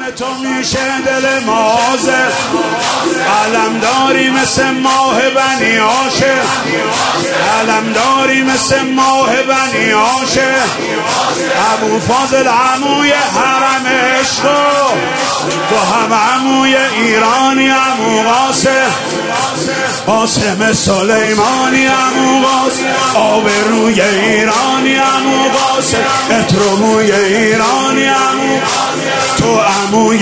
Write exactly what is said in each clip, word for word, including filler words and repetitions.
تو میشه دل مازه، علمداری مثل ماه بنی هاشم، علمداری مثل ماه بنی هاشم. ابو فاضل عموی حرم عشق، تو هم عموی ایرانی عمو قاسم، قاسم سلیمانی عمو قاسم، آبروی ایرانی عمو قاسم، اتروموی ایرانی عمو، تو عموی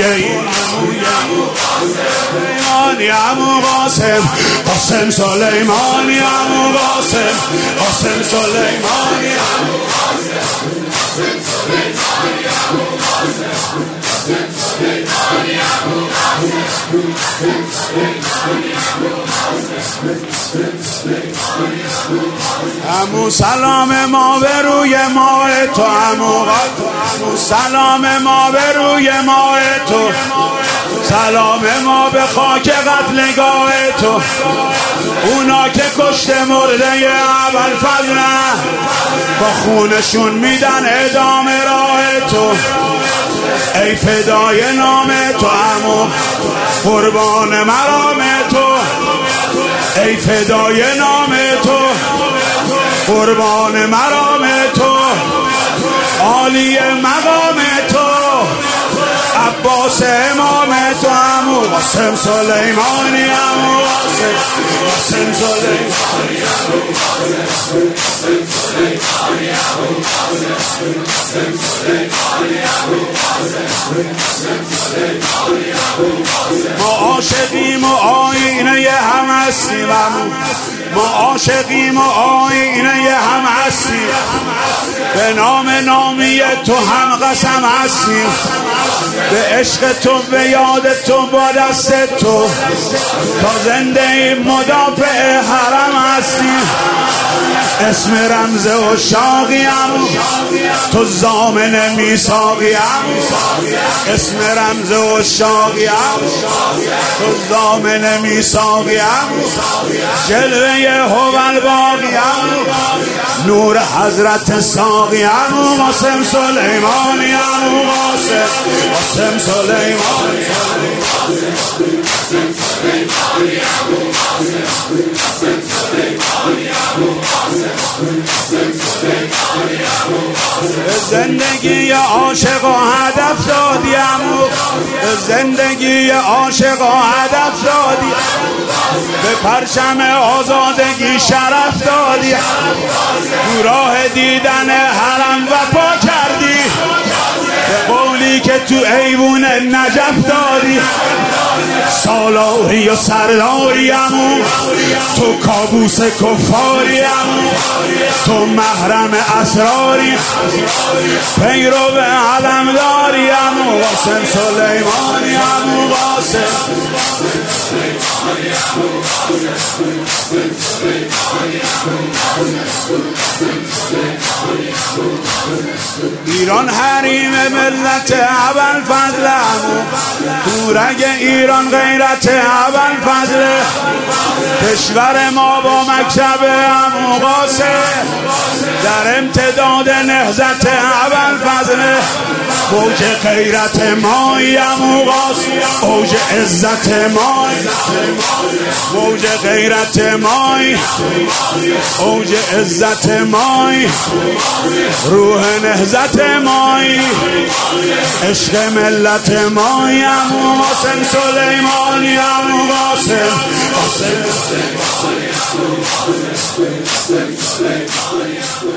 ایرانی عمو قاسم، قاسم سلیمانی عمو قاسم، قاسم سلیمانی عمو قاسم، قاسم سلیمانی عمو قاسم، قاسم سلیمانی عمو قاسم، قاسم سلیمانی عمو قاسم. عمو سلام ما به روی ماه تو عمو قاسم، عمو سلام ما به روی ماه تو، سلام ما به خاک قتلگاه تو، اونا که کشته مرده ابوالفضل با خونشون میدن ادامه راه تو. ای فدای نام تو عمو، قربان مرام تو، ای فدای نام تو، قربان مرام تو، عالی مقام تو، عباس امام تو عمو، قاسم سلیمانی عمو قاسم، قاسم سلیمانی عمو قاسم، قاسم سلیمانی عمو قاسم، قاسم سلیمانی عمو قاسم، قاسم سلیمانی عمو قاسم. ما عاشقیم و آینه هم هستیم عمو، ما عاشقیم و آینه هم هستیم، به نام نامی تو هم قسم هستیم، به عشق تو به یاد تو با دست تو تا زنده این مدافع حرم هستیم. اسم رمز و شاقیم تو زامن میثاقیم، اسم رمز و شاقیم تو زامن میثاقیم، جلوه هوال باقیم، نور حضرت ساقیم، قاسم سلیمانی عمو قاسم، قاسم سلیمانی قاسم سلیمانی عمو قاسم، قاسم سلیمانی عمو قاسم، قاسم سلیمانی عمو قاسم. زندگی عاشق و هدف دادی عمو، زندگی عاشق و هدف دادی، به پرچم آزادگی شرف دادی، تو راه دیدن حرم وفا کردی، به قولی که تو ایوون نجف داری، سالاری و سرداری عمو، تو کابوس کفاری عمو، تو محرم اسراری، پیرو به علمداری عمو، قاسم سلیمانی عمو قاسم، ایران حریم ملت ابوالفضل عمو، تو رگ ایران غیرت ابوالفضل، کشور ما با مکتب عمو قاسم، در امتداد نهضت ابوالفضل، موج غیرت مای عمو قاسم، اوج عزت مای، موج غیرت مای، اوج عزت مای، روح نهضت مای، عشق ملت مای، عمو قاسم سلیمانی عمو قاسم، قاسم سلیمانی عمو قاسم، قاسم سلیمانی عمو